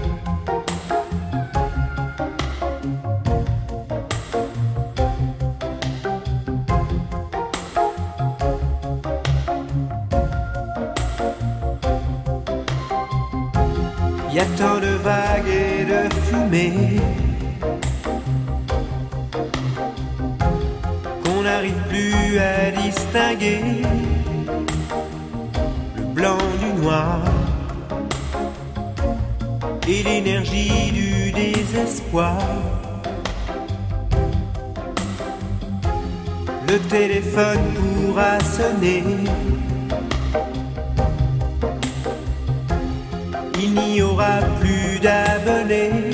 Y a tant de vagues et de fumée qu'on n'arrive plus à distinguer le blanc du noir et l'énergie du désespoir. Le téléphone pourra sonner, il n'y aura plus d'abonnés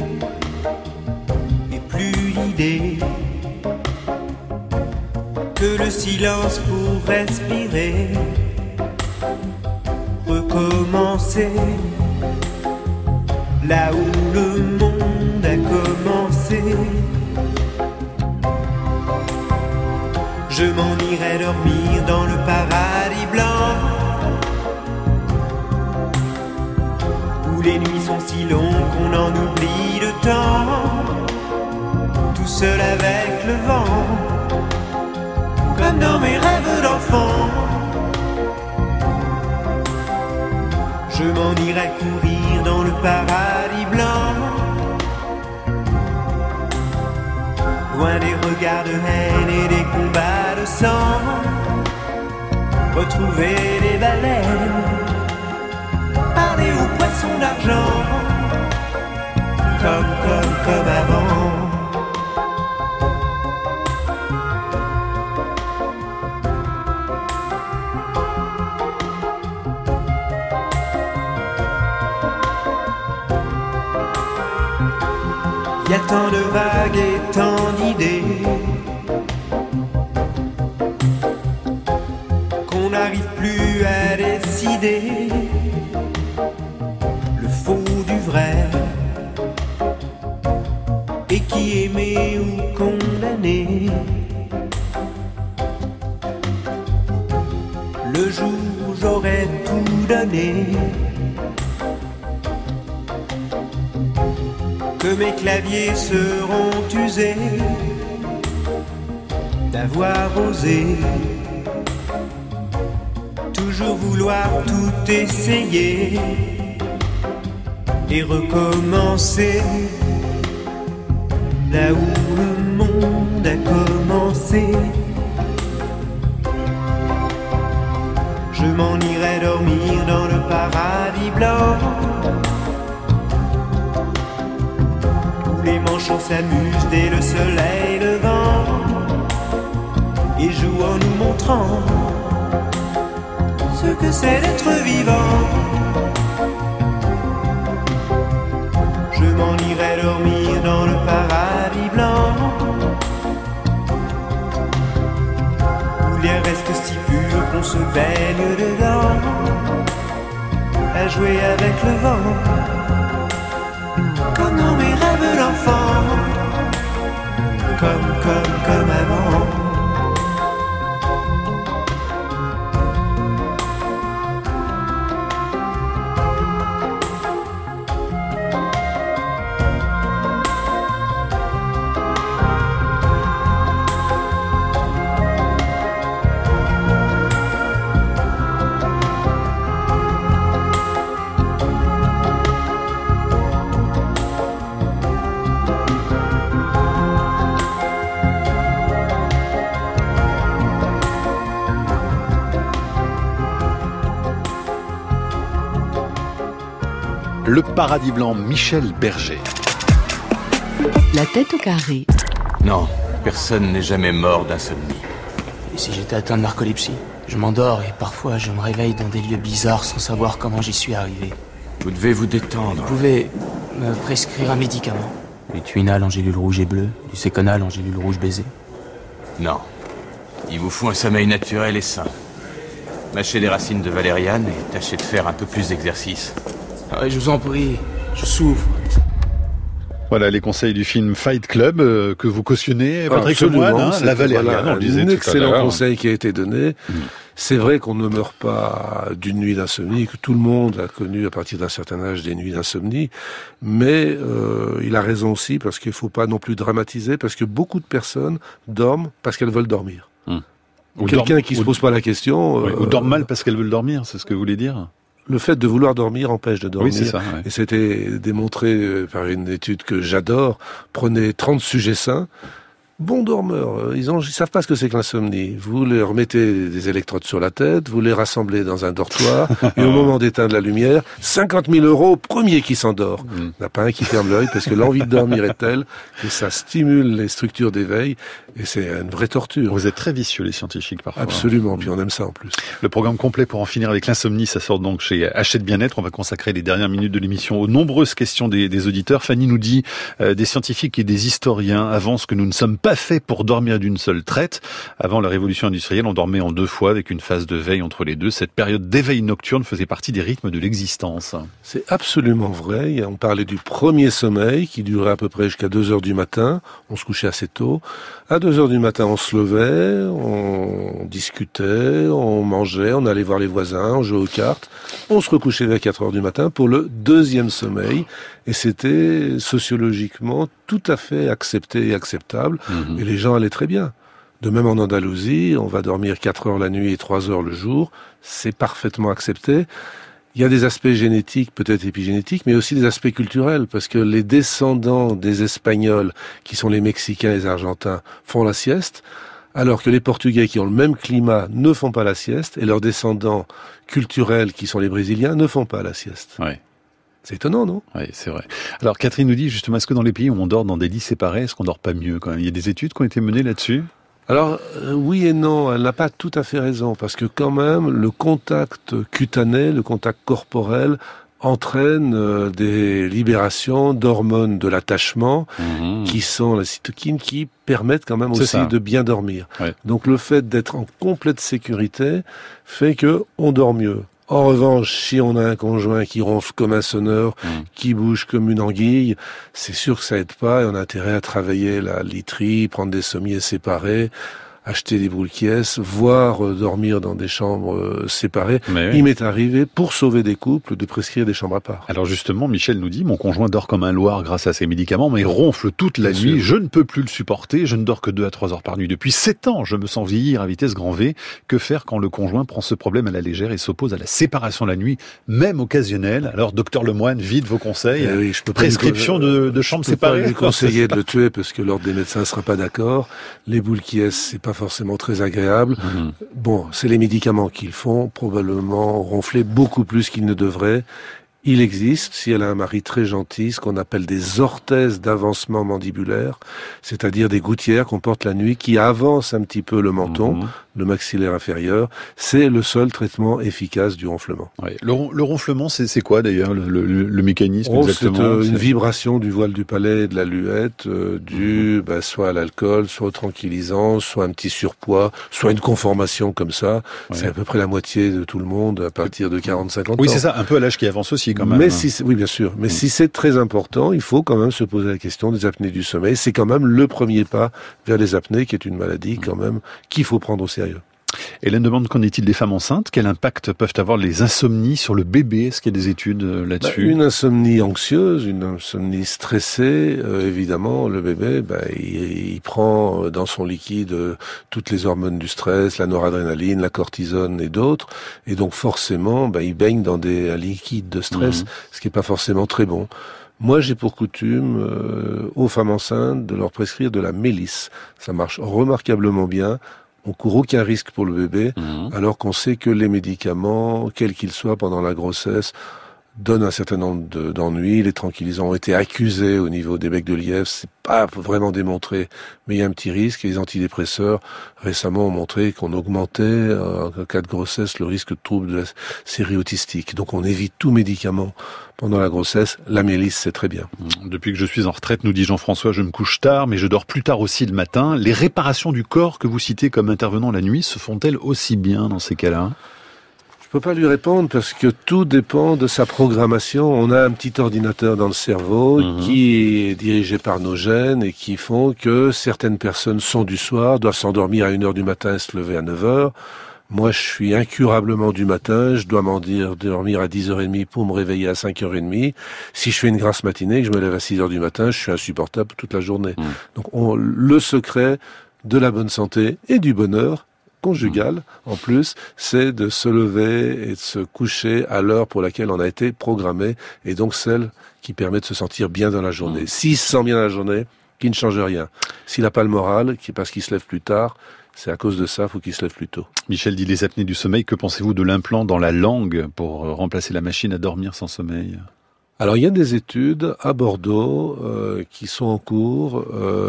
et plus d'idées que le silence pour respirer, recommencer là où le monde a commencé. Je m'en irai dormir dans le paradis blanc, où les nuits sont si longues qu'on en oublie le temps, tout seul avec le vent, comme dans mes rêves d'enfant. Je m'en irai courir dans le paradis blanc, loin des regards de haine et des combats de sang, retrouver les baleines, parler aux poissons d'argent, comme avant. Y a tant de vagues et tant d'idées qu'on n'arrive plus à décider le faux du vrai, et qui aimé ou condamné. Le jour où j'aurais tout donné, que mes claviers seront usés d'avoir osé toujours vouloir tout essayer et recommencer là où le monde a commencé. Je m'en irai dormir dans le paradis blanc, les manchots s'amusent dès le soleil levant et jouent en nous montrant ce que c'est d'être vivant. Je m'en l'air reste si pur qu'on se baigne dedans, à jouer avec le vent, comme dans mes rêves d'enfant, comme avant. Le Paradis Blanc, Michel Berger. La tête au carré. Non, personne n'est jamais mort d'insomnie. Et si j'étais atteint de narcolepsie? Je m'endors et parfois je me réveille dans des lieux bizarres sans savoir comment j'y suis arrivé. Vous devez vous détendre. Vous pouvez me prescrire un médicament? Du Tuinal en gélule rouge et bleue, du Séconal en gélule rouge baiser? Non. Il vous faut un sommeil naturel et sain. Mâchez des racines de valériane et tâchez de faire un peu plus d'exercice. Ah, je vous en prie, je souffre. Voilà les conseils du film Fight Club que vous cautionnez, Patrick Lemoine, hein, la valériane, on le disait tout à l'heure. Un excellent conseil qui a été donné. C'est vrai qu'on ne meurt pas d'une nuit d'insomnie, que tout le monde a connu à partir d'un certain âge des nuits d'insomnie, mais il a raison aussi parce qu'il ne faut pas non plus dramatiser, parce que beaucoup de personnes dorment parce qu'elles veulent dormir. Quelqu'un qui ne se pose pas la question... ou dorment mal parce qu'elles veulent dormir, c'est ce que vous voulez dire ? Le fait de vouloir dormir empêche de dormir. Oui, c'est ça, ouais. Et c'était démontré par une étude que j'adore. Prenez 30 sujets sains, bons dormeurs. Ils savent pas ce que c'est que l'insomnie. Vous leur mettez des électrodes sur la tête, vous les rassemblez dans un dortoir, et au moment d'éteindre la lumière, 50 000 € au premier qui s'endort. Il n'y en a pas un qui ferme l'œil, parce que l'envie de dormir est telle que ça stimule les structures d'éveil, et c'est une vraie torture. Vous êtes très vicieux, les scientifiques, parfois. Absolument, puis on aime ça en plus. Le programme complet pour en finir avec l'insomnie, ça sort donc chez Hachette Bien-être. On va consacrer les dernières minutes de l'émission aux nombreuses questions des auditeurs. Fanny nous dit, des scientifiques et des historiens avancent que nous ne sommes pas faits pour dormir d'une seule traite. Avant la révolution industrielle, on dormait en 2 fois avec une phase de veille entre les deux. Cette période d'éveil nocturne faisait partie des rythmes de l'existence. C'est absolument vrai. On parlait du premier sommeil qui durait à peu près jusqu'à 2 heures du matin. On se couchait assez tôt. À 2 heures du matin, on se levait, on discutait, on mangeait, on allait voir les voisins, on jouait aux cartes. On se recouchait vers 4 heures du matin pour le deuxième sommeil. Et c'était sociologiquement tout à fait accepté et acceptable. Et les gens allaient très bien. De même en Andalousie, on va dormir 4 heures la nuit et 3 heures le jour. C'est parfaitement accepté. Il y a des aspects génétiques, peut-être épigénétiques, mais aussi des aspects culturels, parce que les descendants des Espagnols, qui sont les Mexicains et les Argentins, font la sieste, alors que les Portugais, qui ont le même climat, ne font pas la sieste, et leurs descendants culturels, qui sont les Brésiliens, ne font pas la sieste. Ouais. C'est étonnant, non? Oui, c'est vrai. Alors, Catherine nous dit, justement, est-ce que dans les pays où on dort dans des lits séparés, est-ce qu'on dort pas mieux quand même? Il y a des études qui ont été menées là-dessus? Alors, oui et non, elle n'a pas tout à fait raison, parce que quand même, le contact cutané, le contact corporel, entraîne des libérations d'hormones de l'attachement, qui sont la cytokine, qui permettent quand même aussi de bien dormir. Ouais. Donc le fait d'être en complète sécurité fait que on dort mieux. En revanche, si on a un conjoint qui ronfle comme un sonneur, qui bouge comme une anguille, c'est sûr que ça aide pas et on a intérêt à travailler la literie, prendre des sommiers séparés, acheter des brouille-quies, voire dormir dans des chambres séparées. Oui. Il m'est arrivé, pour sauver des couples, de prescrire des chambres à part. Alors justement, Michel nous dit, mon conjoint dort comme un loir grâce à ses médicaments, mais il ronfle toute la nuit, je ne peux plus le supporter, je ne dors que 2 à 3 heures par nuit. Depuis 7 ans, je me sens vieillir à vitesse grand V. Que faire quand le conjoint prend ce problème à la légère et s'oppose à la séparation la nuit, même occasionnelle? Alors, docteur Lemoine, vite vos conseils. Oui, je peux prescription de chambres séparées. Je peux pas lui conseiller de le tuer parce que l'ordre des médecins ne sera pas d'accord. Les brouille-quies, c'est pas forcément très agréable. Bon, c'est les médicaments qu'ils font probablement ronfler beaucoup plus qu'ils ne devraient. Il existe, si elle a un mari très gentil, ce qu'on appelle des orthèses d'avancement mandibulaire, c'est-à-dire des gouttières qu'on porte la nuit qui avancent un petit peu le menton, le maxillaire inférieur. C'est le seul traitement efficace du ronflement. Ouais. Le ronflement, c'est quoi d'ailleurs le mécanisme exactement? C'est une vibration du voile du palais et de la luette, soit à l'alcool, soit au tranquillisant, soit un petit surpoids, soit une conformation comme ça. Ouais. C'est à peu près la moitié de tout le monde à partir de 40-50 ans. Oui, c'est ça, un peu à l'âge qui avance aussi quand même. Mais oui, bien sûr. Mais si c'est très important, il faut quand même se poser la question des apnées du sommeil. C'est quand même le premier pas vers les apnées, qui est une maladie quand même qu'il faut prendre au sérieux. Hélène demande qu'en est-il des femmes enceintes? Quel impact peuvent avoir les insomnies sur le bébé? Est-ce qu'il y a des études là-dessus? Une insomnie anxieuse, une insomnie stressée, évidemment, le bébé, il prend dans son liquide toutes les hormones du stress, la noradrénaline, la cortisone et d'autres, et donc forcément, il baigne dans un liquide de stress, ce qui n'est pas forcément très bon. Moi, j'ai pour coutume aux femmes enceintes de leur prescrire de la mélisse. Ça marche remarquablement bien. On court aucun risque pour le bébé, alors qu'on sait que les médicaments, quels qu'ils soient pendant la grossesse, donnent un certain nombre d'ennuis. Les tranquillisants ont été accusés au niveau des becs de lièvre. C'est pas vraiment démontré, mais il y a un petit risque. Et les antidépresseurs, récemment, ont montré qu'on augmentait, en cas de grossesse, le risque de troubles de la série autistique. Donc on évite tout médicament pendant la grossesse. La mélisse, c'est très bien. Depuis que je suis en retraite, nous dit Jean-François, je me couche tard, mais je dors plus tard aussi le matin. Les réparations du corps que vous citez comme intervenant la nuit se font-elles aussi bien dans ces cas-là? Je peux pas lui répondre parce que tout dépend de sa programmation. On a un petit ordinateur dans le cerveau qui est dirigé par nos gènes et qui font que certaines personnes sont du soir, doivent s'endormir à 1h du matin et se lever à 9h. Moi, je suis incurablement du matin, je dois dormir à 10h30 pour me réveiller à 5h30. Si je fais une grasse matinée et que je me lève à 6h du matin, je suis insupportable toute la journée. Donc, le secret de la bonne santé et du bonheur conjugal, en plus, c'est de se lever et de se coucher à l'heure pour laquelle on a été programmé, et donc celle qui permet de se sentir bien dans la journée. S'il se sent bien dans la journée, qu'il ne change rien. S'il n'a pas le moral, parce qu'il se lève plus tard, c'est à cause de ça, il faut qu'il se lève plus tôt. Michel dit les apnées du sommeil, que pensez-vous de l'implant dans la langue pour remplacer la machine à dormir sans sommeil? Alors il y a des études à Bordeaux qui sont en cours,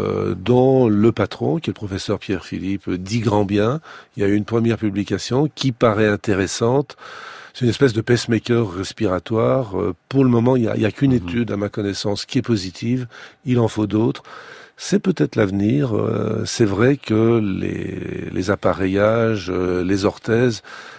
dont le patron, qui est le professeur Pierre-Philippe, dit grand bien. Il y a eu une première publication qui paraît intéressante. C'est une espèce de pacemaker respiratoire. Pour le moment, il y a qu'une étude, à ma connaissance, qui est positive. Il en faut d'autres. C'est peut-être l'avenir. C'est vrai que les appareillages, les orthèses,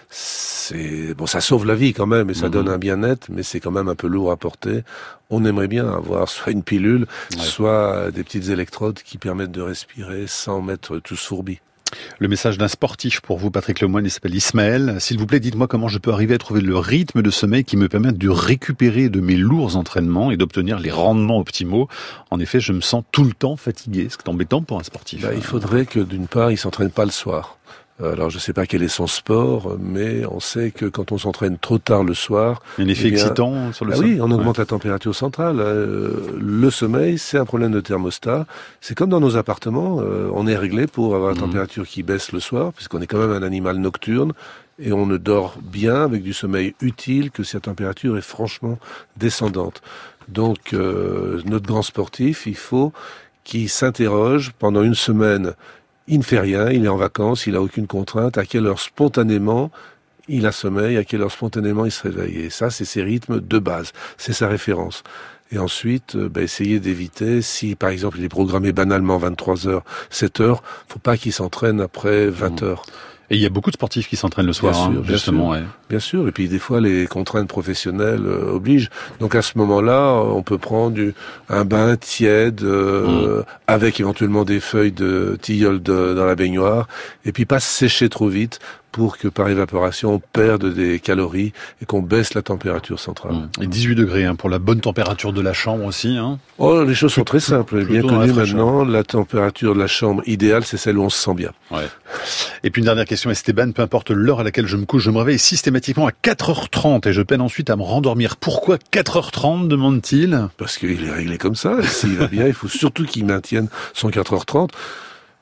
ça sauve la vie quand même et ça donne un bien-être, mais c'est quand même un peu lourd à porter. On aimerait bien avoir soit une pilule, soit des petites électrodes qui permettent de respirer sans mettre tous fourbis. Le message d'un sportif pour vous, Patrick Lemoine, il s'appelle Ismaël. S'il vous plaît, dites-moi comment je peux arriver à trouver le rythme de sommeil qui me permette de récupérer de mes lourds entraînements et d'obtenir les rendements optimaux. En effet, je me sens tout le temps fatigué. C'est embêtant pour un sportif. Il faudrait que d'une part, il s'entraîne pas le soir. Alors je sais pas quel est son sport, mais on sait que quand on s'entraîne trop tard le soir... Il y a un effet excitant sur le sommeil. Oui, on augmente la température centrale. Le sommeil, c'est un problème de thermostat. C'est comme dans nos appartements, on est réglé pour avoir la température qui baisse le soir, puisqu'on est quand même un animal nocturne, et on ne dort bien avec du sommeil utile que si la température est franchement descendante. Donc notre grand sportif, il faut qu'il s'interroge pendant une semaine. Il ne fait rien, il est en vacances, il n'a aucune contrainte. À quelle heure spontanément il a sommeil, à quelle heure spontanément il se réveille. Et ça, c'est ses rythmes de base, c'est sa référence. Et ensuite, essayer d'éviter, si par exemple il est programmé banalement 23h, 7h, faut pas qu'il s'entraîne après 20h. Et il y a beaucoup de sportifs qui s'entraînent le soir, justement. Bien sûr, et puis des fois les contraintes professionnelles obligent. Donc à ce moment-là, on peut prendre un bain tiède avec éventuellement des feuilles de tilleul dans la baignoire, et puis pas se sécher trop vite pour que par évaporation on perde des calories et qu'on baisse la température centrale. Et 18 degrés pour la bonne température de la chambre aussi. Oh, les choses sont très simples. Bien connu maintenant, la température de la chambre idéale, c'est celle où on se sent bien. Ouais. Et puis une dernière question, Esteban, peu importe l'heure à laquelle je me couche, je me réveille systématiquement à 4h30 et je peine ensuite à me rendormir. Pourquoi 4h30, demande-t-il? Parce qu'il est réglé comme ça. S'il va bien, il faut surtout qu'il maintienne son 4h30.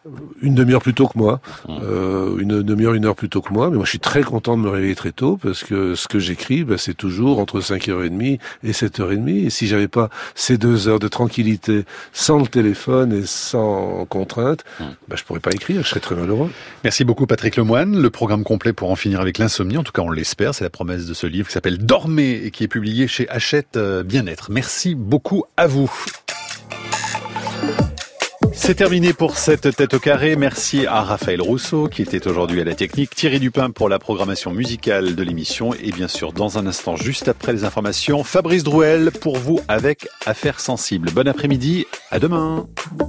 Une demi-heure plus tôt que moi, une demi-heure, 1 heure plus tôt que moi, mais moi je suis très content de me réveiller très tôt parce que ce que j'écris, c'est toujours entre 5h30 et 7h30, et si j'avais pas ces 2 heures de tranquillité, sans le téléphone et sans contrainte, je pourrais pas écrire, je serais très malheureux. Merci beaucoup Patrick Lemoine. Le programme complet pour en finir avec l'insomnie, en tout cas on l'espère, c'est la promesse de ce livre qui s'appelle Dormez et qui est publié chez Hachette Bien-être. Merci beaucoup à vous. C'est terminé pour cette tête au carré. Merci à Raphaël Rousseau qui était aujourd'hui à la technique, Thierry Dupin pour la programmation musicale de l'émission et bien sûr dans un instant juste après les informations, Fabrice Drouel pour vous avec Affaires sensibles. Bon après-midi, à demain.